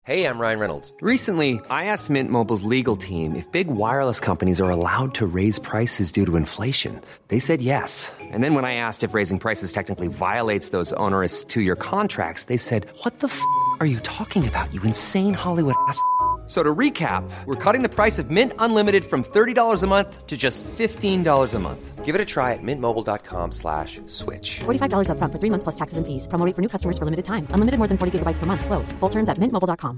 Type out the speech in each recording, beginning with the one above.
Hey, I'm Ryan Reynolds. Recently, I asked Mint Mobile's legal team if big wireless companies are allowed to raise prices due to inflation. They said yes. And then when I asked if raising prices technically violates those onerous two-year contracts, they said, "What the f*** are you talking about, you insane Hollywood ass?" So to recap, we're cutting the price of Mint Unlimited from $30 a month to just $15 a month. Give it a try at mintmobile.com/switch. $45 up front for 3 months plus taxes and fees. Promo rate for new customers for limited time. Unlimited more than 40 gigabytes per month. Slows full terms at mintmobile.com.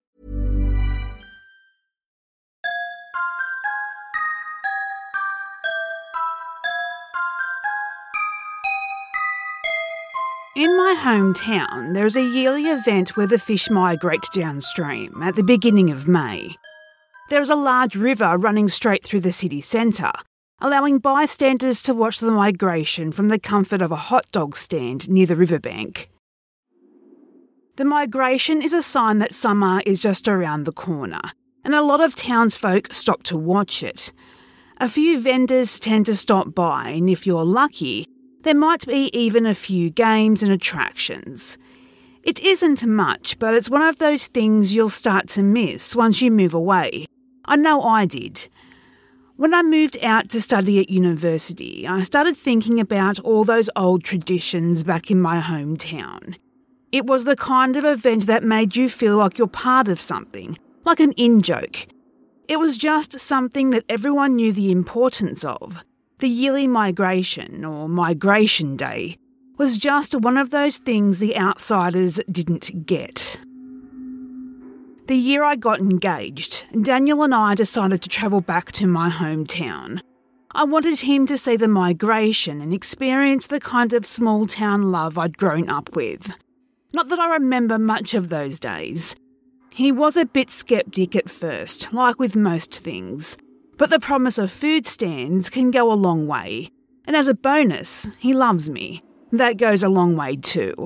In my hometown, there is a yearly event where the fish migrate downstream at the beginning of May. There is a large river running straight through the city centre, allowing bystanders to watch the migration from the comfort of a hot dog stand near the riverbank. The migration is a sign that summer is just around the corner, and a lot of townsfolk stop to watch it. A few vendors tend to stop by, and if you're lucky, there might be even a few games and attractions. It isn't much, but it's one of those things you'll start to miss once you move away. I know I did. When I moved out to study at university, I started thinking about all those old traditions back in my hometown. It was the kind of event that made you feel like you're part of something, like an in-joke. It was just something that everyone knew the importance of. The yearly migration, or Migration Day, was just one of those things the outsiders didn't get. The year I got engaged, Daniel and I decided to travel back to my hometown. I wanted him to see the migration and experience the kind of small-town love I'd grown up with. Not that I remember much of those days. He was a bit sceptic at first, like with most things. But the promise of food stands can go a long way. And as a bonus, he loves me. That goes a long way too.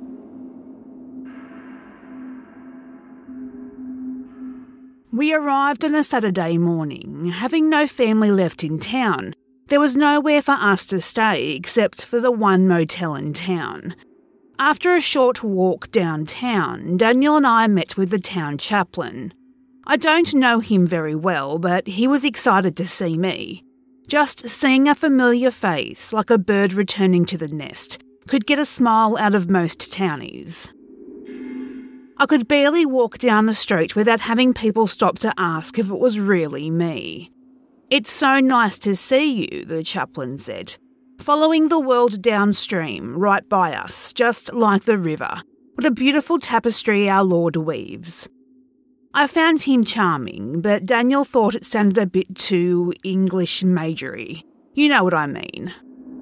We arrived on a Saturday morning, having no family left in town. There was nowhere for us to stay except for the one motel in town. After a short walk downtown, Daniel and I met with the town chaplain. I don't know him very well, but he was excited to see me. Just seeing a familiar face, like a bird returning to the nest, could get a smile out of most townies. I could barely walk down the street without having people stop to ask if it was really me. "It's so nice to see you," the chaplain said, "following the world downstream, right by us, just like the river. What a beautiful tapestry our Lord weaves." I found him charming, but Daniel thought it sounded a bit too English majory. You know what I mean.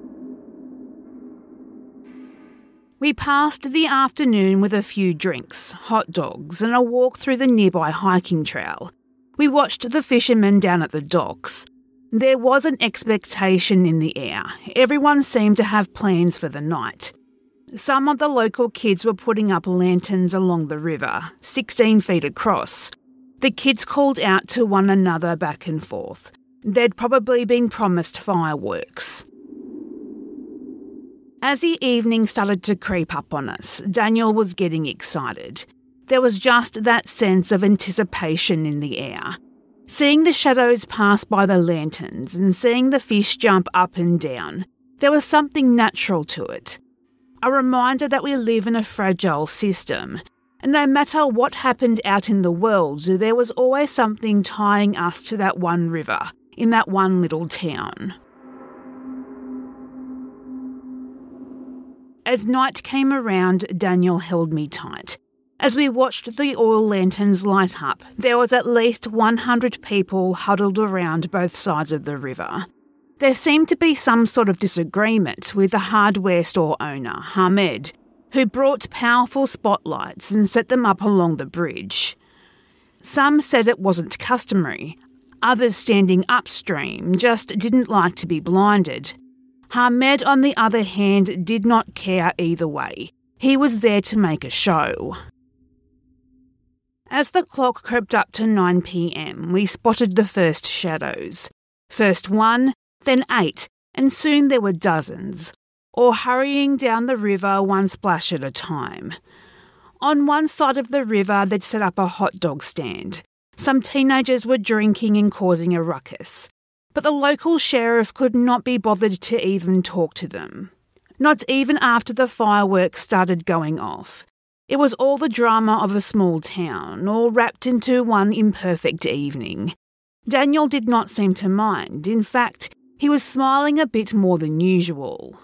We passed the afternoon with a few drinks, hot dogs, and a walk through the nearby hiking trail. We watched the fishermen down at the docks. There was an expectation in the air. Everyone seemed to have plans for the night. Some of the local kids were putting up lanterns along the river, 16 feet across. The kids called out to one another back and forth. They'd probably been promised fireworks. As the evening started to creep up on us, Daniel was getting excited. There was just that sense of anticipation in the air. Seeing the shadows pass by the lanterns and seeing the fish jump up and down, there was something natural to it. A reminder that we live in a fragile system, and no matter what happened out in the world, there was always something tying us to that one river, in that one little town. As night came around, Daniel held me tight. As we watched the oil lanterns light up, there was at least 100 people huddled around both sides of the river. There seemed to be some sort of disagreement with the hardware store owner, Hamed, who brought powerful spotlights and set them up along the bridge. Some said it wasn't customary. Others standing upstream just didn't like to be blinded. Hamed, on the other hand, did not care either way. He was there to make a show. As the clock crept up to 9 p.m, we spotted the first shadows. First one, then 8, and soon there were dozens, all hurrying down the river one splash at a time. On one side of the river, they'd set up a hot dog stand. Some teenagers were drinking and causing a ruckus, but the local sheriff could not be bothered to even talk to them. Not even after the fireworks started going off. It was all the drama of a small town, all wrapped into one imperfect evening. Daniel did not seem to mind. In fact, he was smiling a bit more than usual.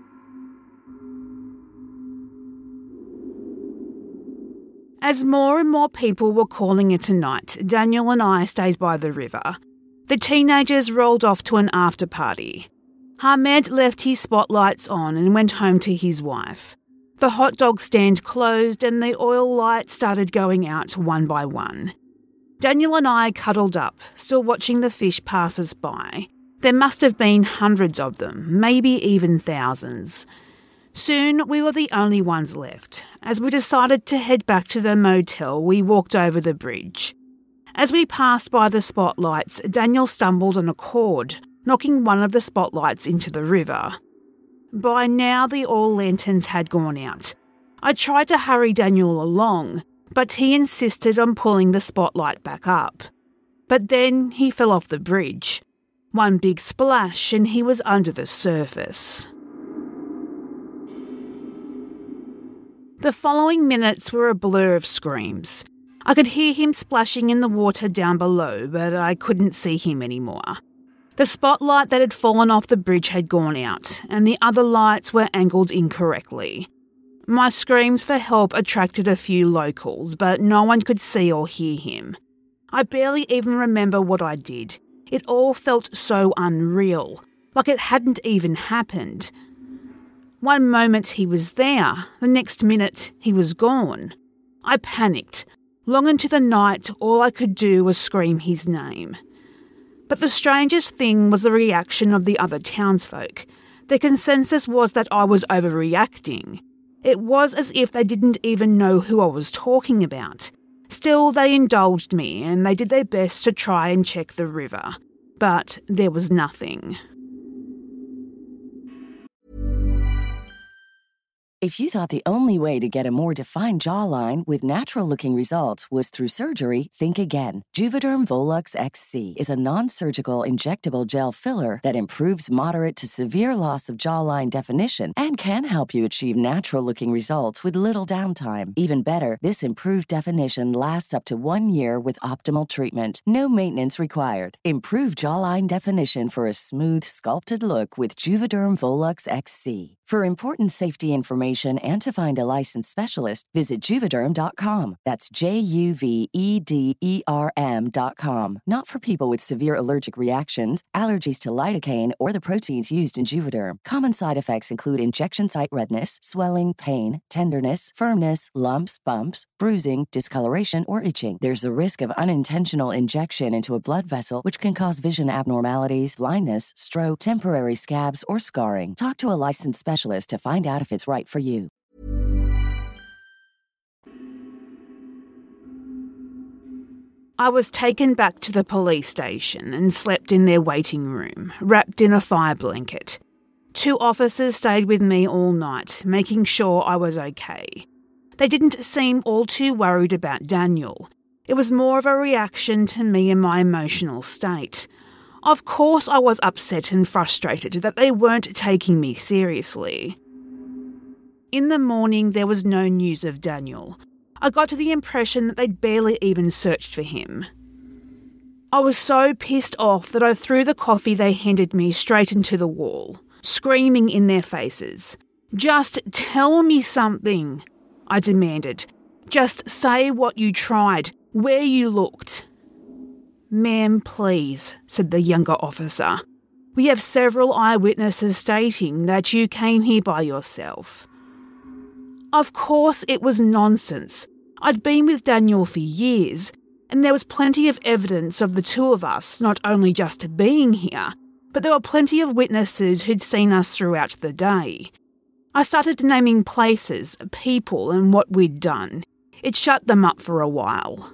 As more and more people were calling it a night, Daniel and I stayed by the river. The teenagers rolled off to an after-party. Hamed left his spotlights on and went home to his wife. The hot dog stand closed and the oil lights started going out one by one. Daniel and I cuddled up, still watching the fish pass us by. There must have been hundreds of them, maybe even thousands. Soon we were the only ones left. As we decided to head back to the motel, we walked over the bridge. As we passed by the spotlights, Daniel stumbled on a cord, knocking one of the spotlights into the river. By now, the oil lanterns had gone out. I tried to hurry Daniel along, but he insisted on pulling the spotlight back up. But then he fell off the bridge. One big splash and he was under the surface. The following minutes were a blur of screams. I could hear him splashing in the water down below, but I couldn't see him anymore. The spotlight that had fallen off the bridge had gone out, and the other lights were angled incorrectly. My screams for help attracted a few locals, but no one could see or hear him. I barely even remember what I did. It all felt so unreal, like it hadn't even happened. One moment he was there, the next minute he was gone. I panicked. Long into the night, all I could do was scream his name. But the strangest thing was the reaction of the other townsfolk. Their consensus was that I was overreacting. It was as if they didn't even know who I was talking about. Still, they indulged me and they did their best to try and check the river. But there was nothing. If you thought the only way to get a more defined jawline with natural-looking results was through surgery, think again. Juvederm Volux XC is a non-surgical injectable gel filler that improves moderate to severe loss of jawline definition and can help you achieve natural-looking results with little downtime. Even better, this improved definition lasts up to 1 year with optimal treatment. No maintenance required. Improve jawline definition for a smooth, sculpted look with Juvederm Volux XC. For important safety information and to find a licensed specialist, visit Juvederm.com. That's Juvederm.com. Not for people with severe allergic reactions, allergies to lidocaine, or the proteins used in Juvederm. Common side effects include injection site redness, swelling, pain, tenderness, firmness, lumps, bumps, bruising, discoloration, or itching. There's a risk of unintentional injection into a blood vessel, which can cause vision abnormalities, blindness, stroke, temporary scabs, or scarring. Talk to a licensed specialist to find out if it's right for you. I was taken back to the police station and slept in their waiting room, wrapped in a fire blanket. 2 officers stayed with me all night, making sure I was okay. They didn't seem all too worried about Daniel. It was more of a reaction to me and my emotional state. Of course I was upset and frustrated that they weren't taking me seriously. In the morning, there was no news of Daniel. I got the impression that they'd barely even searched for him. I was so pissed off that I threw the coffee they handed me straight into the wall, screaming in their faces. "Just tell me something," I demanded. "Just say what you tried, where you looked." "Ma'am, please," said the younger officer. "We have several eyewitnesses stating that you came here by yourself." Of course it was nonsense. I'd been with Daniel for years, and there was plenty of evidence of the two of us not only just being here, but there were plenty of witnesses who'd seen us throughout the day. I started naming places, people, and what we'd done. It shut them up for a while.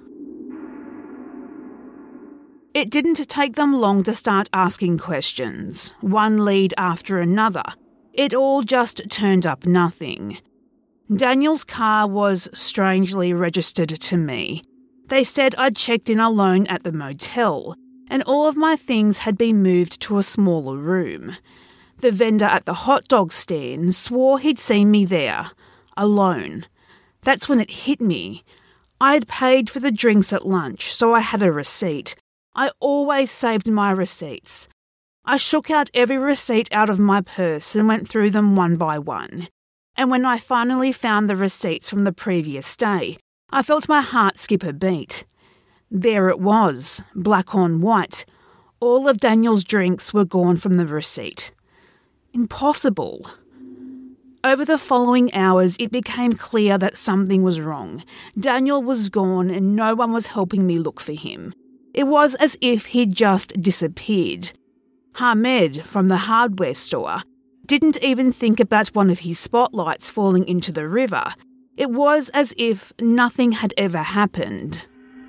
It didn't take them long to start asking questions, one lead after another. It all just turned up nothing. Daniel's car was strangely registered to me. They said I'd checked in alone at the motel, and all of my things had been moved to a smaller room. The vendor at the hot dog stand swore he'd seen me there, alone. That's when it hit me. I had paid for the drinks at lunch, so I had a receipt. I always saved my receipts. I shook out every receipt out of my purse and went through them one by one. And when I finally found the receipts from the previous day, I felt my heart skip a beat. There it was, black on white. All of Daniel's drinks were gone from the receipt. Impossible. Over the following hours, it became clear that something was wrong. Daniel was gone and no one was helping me look for him. It was as if he'd just disappeared. Hamed, from the hardware store, didn't even think about one of his spotlights falling into the river. It was as if nothing had ever happened.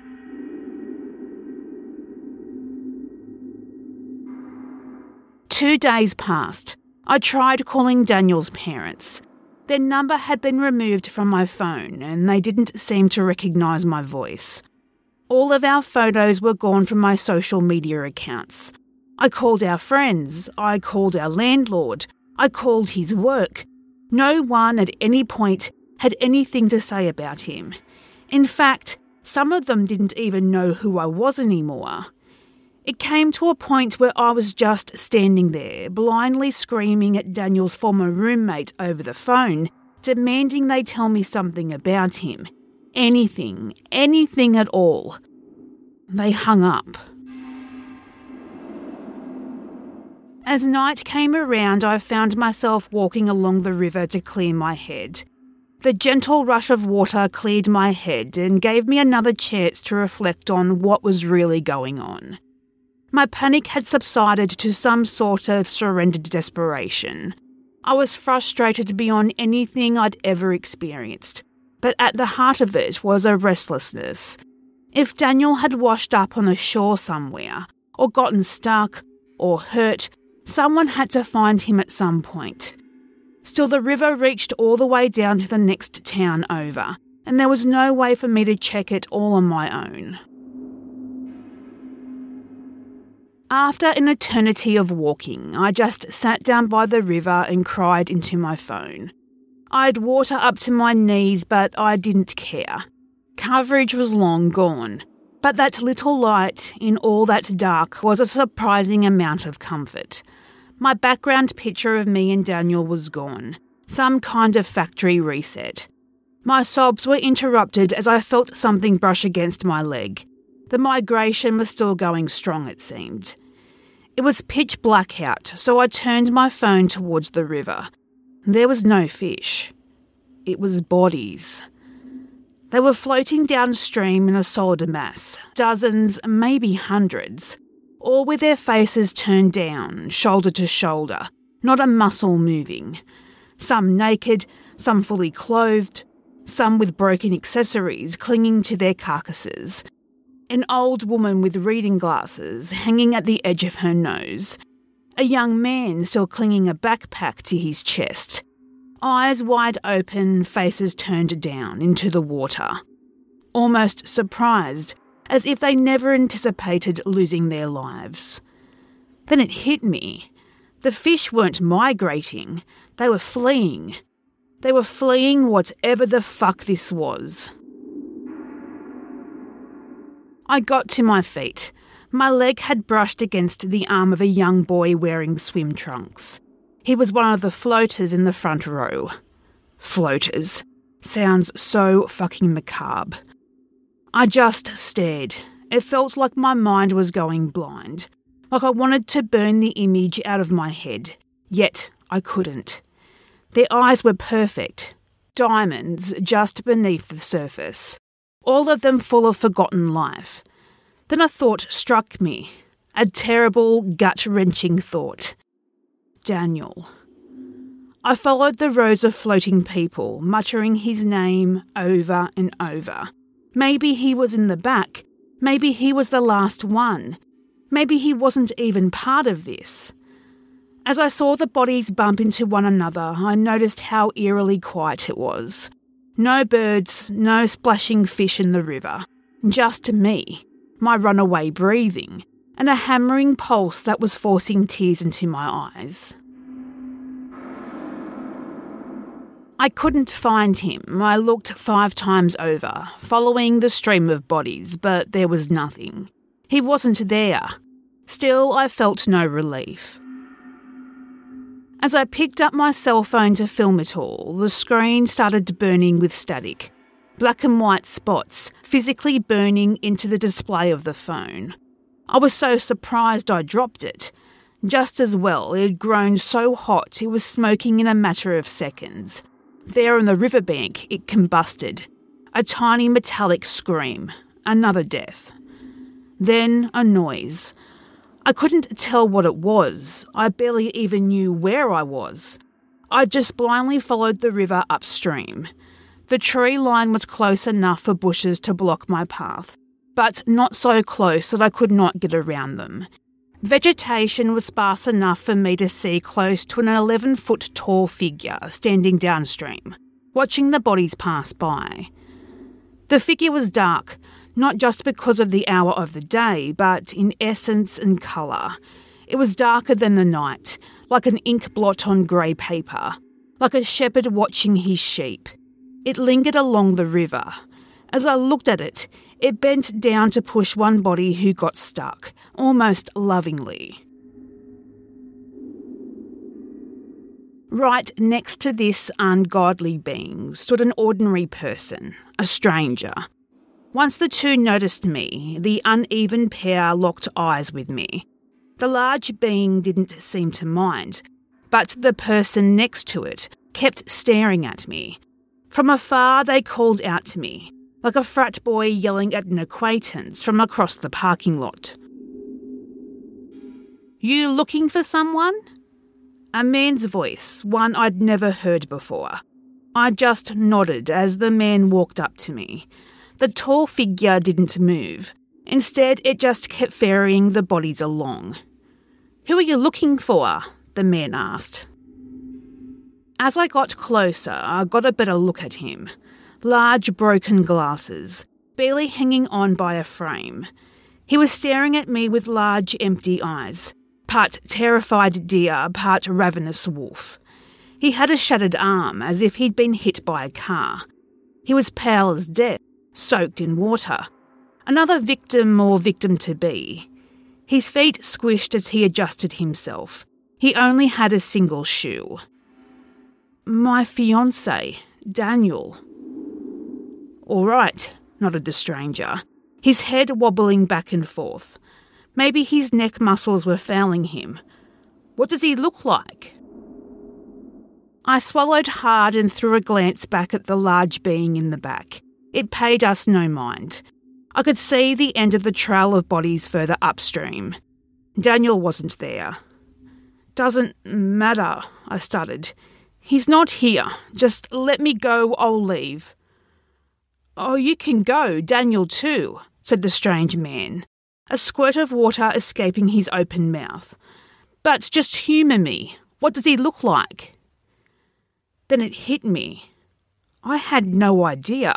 Two days passed. I tried calling Daniel's parents. Their number had been removed from my phone and they didn't seem to recognise my voice. All of our photos were gone from my social media accounts. I called our friends. I called our landlord. I called his work. No one at any point had anything to say about him. In fact, some of them didn't even know who I was anymore. It came to a point where I was just standing there, blindly screaming at Daniel's former roommate over the phone, demanding they tell me something about him. Anything at all. They hung up. As night came around, I found myself walking along the river to clear my head. The gentle rush of water cleared my head and gave me another chance to reflect on what was really going on. My panic had subsided to some sort of surrendered desperation. I was frustrated beyond anything I'd ever experienced, but at the heart of it was a restlessness. If Daniel had washed up on a shore somewhere, or gotten stuck, or hurt, someone had to find him at some point. Still, the river reached all the way down to the next town over, and there was no way for me to check it all on my own. After an eternity of walking, I just sat down by the river and cried into my phone. I had water up to my knees, but I didn't care. Coverage was long gone, but that little light in all that dark was a surprising amount of comfort. My background picture of me and Daniel was gone, some kind of factory reset. My sobs were interrupted as I felt something brush against my leg. The migration was still going strong, it seemed. It was pitch black out, so I turned my phone towards the river. There was no fish. It was bodies. They were floating downstream in a solid mass, dozens, maybe hundreds, all with their faces turned down, shoulder to shoulder, not a muscle moving. Some naked, some fully clothed, some with broken accessories clinging to their carcasses. An old woman with reading glasses hanging at the edge of her nose. A young man still clinging a backpack to his chest. Eyes wide open, faces turned down into the water. Almost surprised, as if they never anticipated losing their lives. Then it hit me. The fish weren't migrating. They were fleeing. They were fleeing whatever the fuck this was. I got to my feet. My leg had brushed against the arm of a young boy wearing swim trunks. He was one of the floaters in the front row. Floaters. Sounds so fucking macabre. I just stared. It felt like my mind was going blind. Like I wanted to burn the image out of my head. Yet I couldn't. Their eyes were perfect. Diamonds just beneath the surface. All of them full of forgotten life. Then a thought struck me. A terrible, gut-wrenching thought. Daniel. I followed the rows of floating people, muttering his name over and over. Maybe he was in the back. Maybe he was the last one. Maybe he wasn't even part of this. As I saw the bodies bump into one another, I noticed how eerily quiet it was. No birds, no splashing fish in the river. Just me, my runaway breathing, and a hammering pulse that was forcing tears into my eyes. I couldn't find him. I looked 5 times over, following the stream of bodies, but there was nothing. He wasn't there. Still, I felt no relief. As I picked up my cell phone to film it all, the screen started burning with static. Black and white spots physically burning into the display of the phone. I was so surprised I dropped it. Just as well, it had grown so hot it was smoking in a matter of seconds. There on the riverbank, it combusted. A tiny metallic scream. Another death. Then a noise. I couldn't tell what it was. I barely even knew where I was. I just blindly followed the river upstream. The tree line was close enough for bushes to block my path, but not so close that I could not get around them. Vegetation was sparse enough for me to see close to an 11-foot tall figure standing downstream, watching the bodies pass by. The figure was dark, not just because of the hour of the day, but in essence and colour. It was darker than the night, like an ink blot on grey paper, like a shepherd watching his sheep. It lingered along the river. As I looked at it, it bent down to push one body who got stuck, almost lovingly. Right next to this ungodly being stood an ordinary person, a stranger. Once the two noticed me, the uneven pair locked eyes with me. The large being didn't seem to mind, but the person next to it kept staring at me. From afar, they called out to me, like a frat boy yelling at an acquaintance from across the parking lot. "You looking for someone?" A man's voice, one I'd never heard before. I just nodded as the man walked up to me. The tall figure didn't move. Instead, it just kept ferrying the bodies along. "Who are you looking for?" the man asked. As I got closer, I got a better look at him. Large broken glasses, barely hanging on by a frame. He was staring at me with large empty eyes, part terrified deer, part ravenous wolf. He had a shattered arm, as if he'd been hit by a car. He was pale as death, soaked in water. Another victim or victim-to-be. His feet squished as he adjusted himself. He only had a single shoe. "My fiancé, Daniel." "All right," nodded the stranger, his head wobbling back and forth. Maybe his neck muscles were failing him. "What does he look like?" I swallowed hard and threw a glance back at the large being in the back. It paid us no mind. I could see the end of the trail of bodies further upstream. Daniel wasn't there. "Doesn't matter," I stuttered. "He's not here. Just let me go, I'll leave." "Oh, you can go, Daniel too," said the strange man, a squirt of water escaping his open mouth. "But just humour me. What does he look like?" Then it hit me. I had no idea.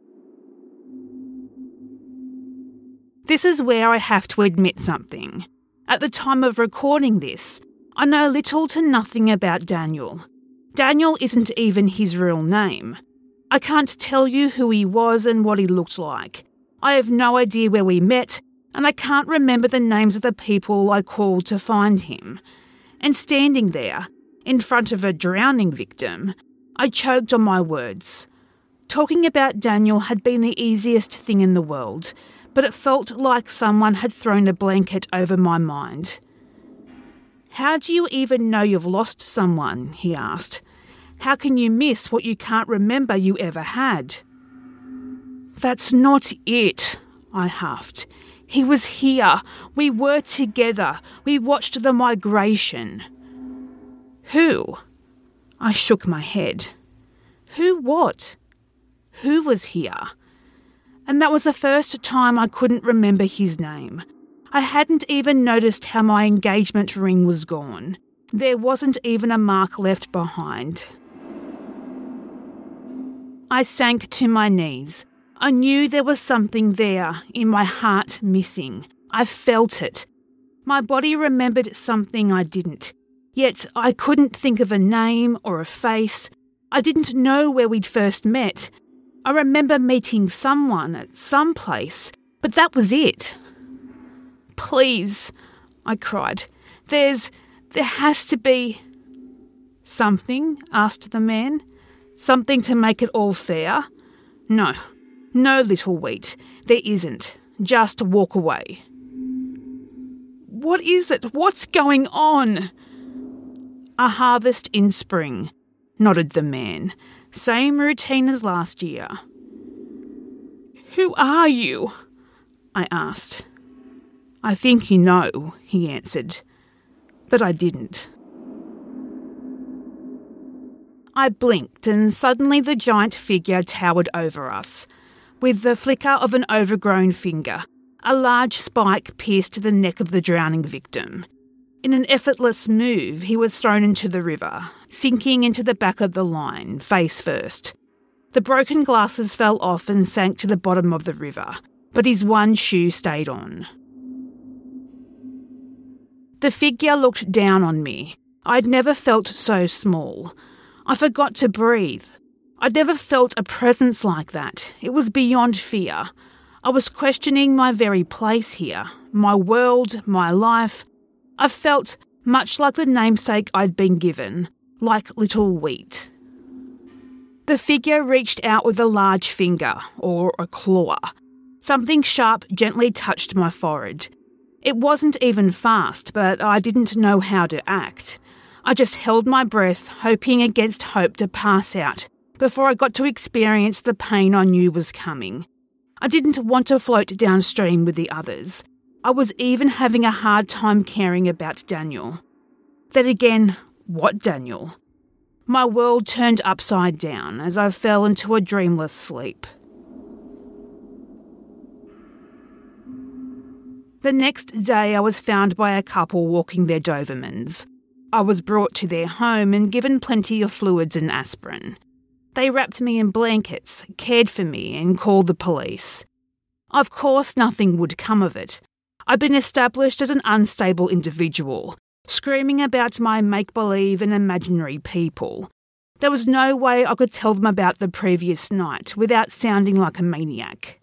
This is where I have to admit something. At the time of recording this, I know little to nothing about Daniel. Daniel isn't even his real name. I can't tell you who he was and what he looked like. I have no idea where we met, and I can't remember the names of the people I called to find him. And standing there, in front of a drowning victim, I choked on my words. Talking about Daniel had been the easiest thing in the world, but it felt like someone had thrown a blanket over my mind. "How do you even know you've lost someone?" he asked. "How can you miss what you can't remember you ever had?" "That's not it," I huffed. "He was here. We were together. We watched the migration." "Who?" I shook my head. "Who what? Who was here?" And that was the first time I couldn't remember his name. I hadn't even noticed how my engagement ring was gone. There wasn't even a mark left behind. I sank to my knees. I knew there was something there in my heart missing. I felt it. My body remembered something I didn't. Yet I couldn't think of a name or a face. I didn't know where we'd first met. I remember meeting someone at some place, but that was it. "Please," I cried. There has to be..." "Something?" asked the man. "Something to make it all fair?" No, little wheat, there isn't. Just walk away." "What is it? What's going on?" "A harvest in spring," nodded the man. "Same routine as last year." "Who are you?" I asked. "I think you know," he answered. But I didn't. I blinked and suddenly the giant figure towered over us. With the flicker of an overgrown finger, a large spike pierced the neck of the drowning victim. In an effortless move, he was thrown into the river, sinking into the back of the line, face first. The broken glasses fell off and sank to the bottom of the river, but his one shoe stayed on. The figure looked down on me. I'd never felt so small. I forgot to breathe. I'd never felt a presence like that. It was beyond fear. I was questioning my very place here, my world, my life. I felt much like the namesake I'd been given, like little wheat. The figure reached out with a large finger, or a claw. Something sharp gently touched my forehead. It wasn't even fast, but I didn't know how to act. I just held my breath, hoping against hope to pass out, before I got to experience the pain I knew was coming. I didn't want to float downstream with the others. I was even having a hard time caring about Daniel. Then again, what Daniel? My world turned upside down as I fell into a dreamless sleep. The next day I was found by a couple walking their Dobermans. I was brought to their home and given plenty of fluids and aspirin. They wrapped me in blankets, cared for me and called the police. Of course nothing would come of it. I'd been established as an unstable individual, screaming about my make-believe and imaginary people. There was no way I could tell them about the previous night without sounding like a maniac.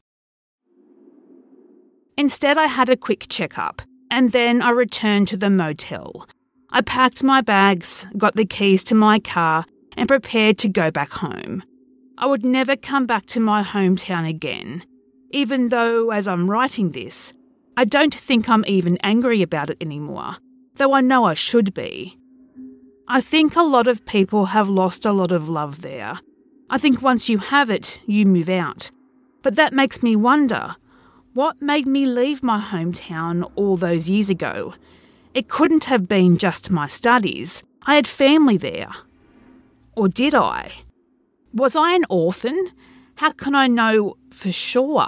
Instead, I had a quick checkup, and then I returned to the motel. I packed my bags, got the keys to my car, and prepared to go back home. I would never come back to my hometown again, even though, as I'm writing this, I don't think I'm even angry about it anymore, though I know I should be. I think a lot of people have lost a lot of love there. I think once you have it, you move out. But that makes me wonder, what made me leave my hometown all those years ago? It couldn't have been just my studies. I had family there. Or did I? Was I an orphan? How can I know for sure?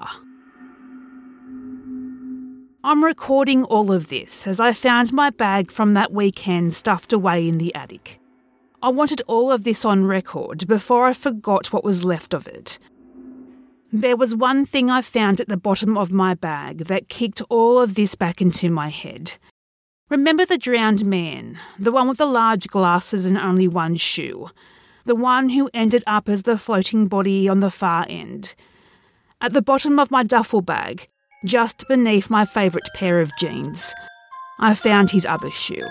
I'm recording all of this as I found my bag from that weekend stuffed away in the attic. I wanted all of this on record before I forgot what was left of it. There was one thing I found at the bottom of my bag that kicked all of this back into my head. Remember the drowned man, the one with the large glasses and only one shoe, the one who ended up as the floating body on the far end. At the bottom of my duffel bag, just beneath my favourite pair of jeans, I found his other shoe.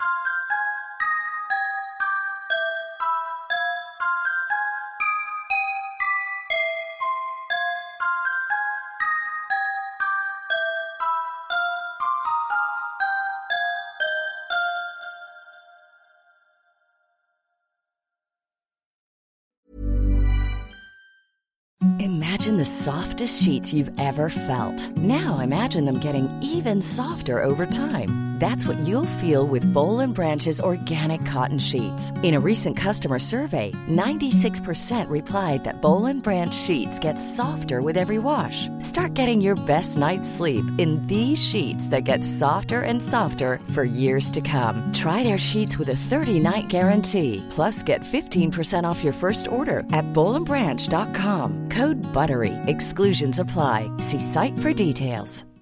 Imagine the softest sheets you've ever felt. Now imagine them getting even softer over time. That's what you'll feel with Boll & Branch's organic cotton sheets. In a recent customer survey, 96% replied that Boll & Branch sheets get softer with every wash. Start getting your best night's sleep in these sheets that get softer and softer for years to come. Try their sheets with a 30-night guarantee. Plus, get 15% off your first order at bollandbranch.com. Code BUTTERY. Exclusions apply. See site for details.